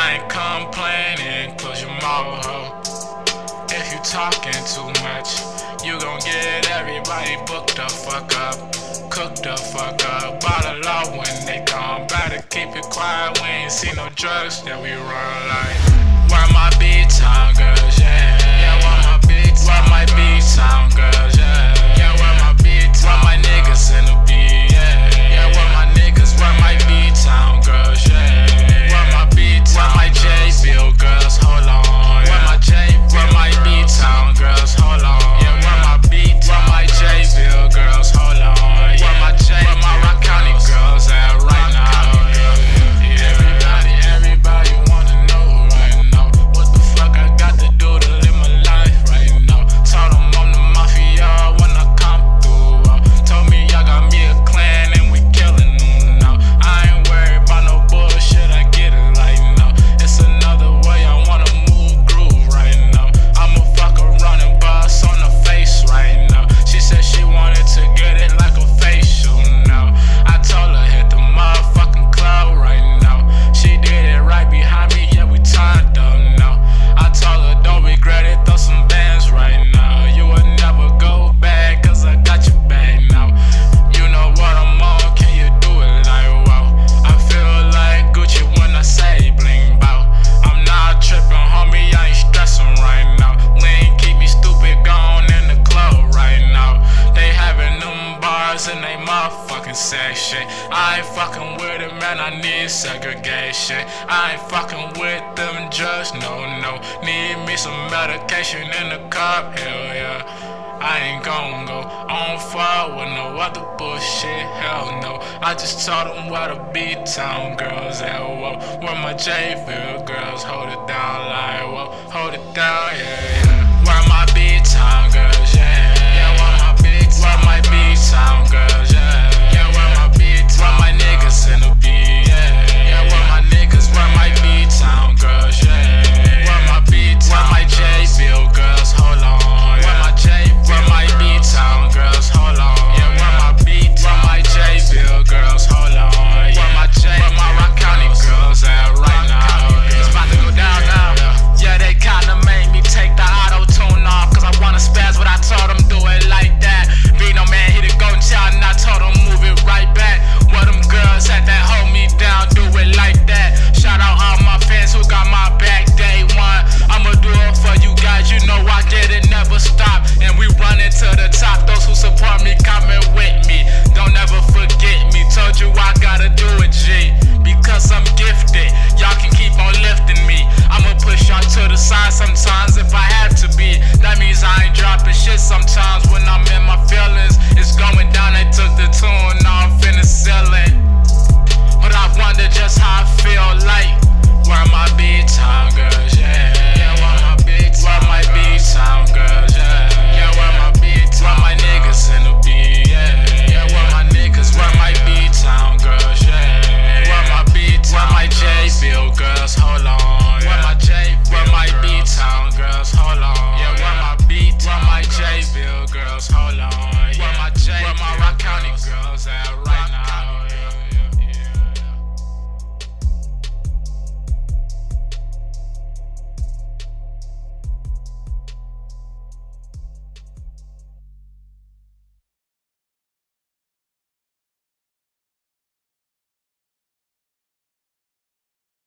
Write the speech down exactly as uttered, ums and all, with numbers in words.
I ain't complaining, close your mouth, ho. If you talking too much, you gon' get everybody booked the fuck up, cooked the fuck up. Bottle up when they come, better keep it quiet. We ain't see no drugs that we run like. Where my B-town girls, yeah. Yeah, where my B-town, where my B-town girls, yeah. Yeah, where my B-town, where my niggas in the B, yeah. Yeah, where my niggas, where my B-town girls, yeah. Where my B-town, where my J-Ville girls, hold on. Where my J, where my B-town girls, hold on. Yeah, where my B-town, where my J-Ville girls, hold on. Where my J, where my Rock County girls at right now. Yeah, everybody, everybody wanna know right now. What the fuck I got to do to live my life right now? Told them I'm the mafia when I come through. uh, Told me y'all got me a clan and we killing them now. I ain't worried about no bullshit, I get it like now. It's another way I wanna move groove right now. I'ma fuck around and bust on the face right now. She said she wanted to get it like a facial now. I told her hit the motherfucking club right now. She did it right behind me, yeah, we turned up now. I told her don't regret it, throw some bands right now. You would never go back, cause I got your back now. You know what I'm on, can you do it like wow? I feel like Gucci when I say bling bow. I'm not tripping, homie, I ain't stressing right now. Lean keep me stupid, gone in the club right now. They having them bars in they motherfucking section. I ain't fucking with it, man, I need segregation. I ain't fucking with them drugs, no, no. Need me some medication in the cup, hell yeah. I ain't gon' go on fire with no other bullshit, hell no. I just told them where the B-town girls at, whoa. Where my J-Ville girls, hold it down like, whoa. Hold it down, yeah, yeah. Where my B-town girls, yeah. Yeah, where my B-town, where my B-town girls, yeah. Yeah, where my B-town, where my niggas in the B, yeah. Yeah, where my niggas, where my B-town girls, yeah. Where my B-town, where my J-Ville girls, hold on. Where my J, where my B-town girls, hold on. Yeah, where my B-town, where my J-Ville girls, hold on. Where my J, where my Rock County girls at right now. It's about to go down now. Yeah, they kinda made me take the auto-tune off, cause I wanna spaz, but I told them do it like that. Vino man, he the golden child, and I told him move it right back. Where them girls at that hold me down, do it like that. Shout out all my fans who got my back day one. I'ma do it for you guys, you know I get it, never stop. And we running to the top, those who support me coming with me. Don't ever forget me, told you I gotta do it, G. Because I'm gifted, y'all can keep on lifting me. I'ma push y'all to the side sometimes if I have to be. That means I ain't dropping shit sometimes when I'm in my feelings. It's going down, they took the tune, now I'm finna sell it. But I wonder just how I feel like. Where my B-town girls, yeah. Yeah, where my B-town, where my B-town girls, yeah. Yeah, where my B-town, where my niggas in the B, yeah. Yeah, where my niggas, where my B-town girls, yeah. Where my B-town, where my J-Ville girls, hold on. Where my J, where my B-town girls, hold on. Yeah, where my B-town, where my J-Ville girls, hold on.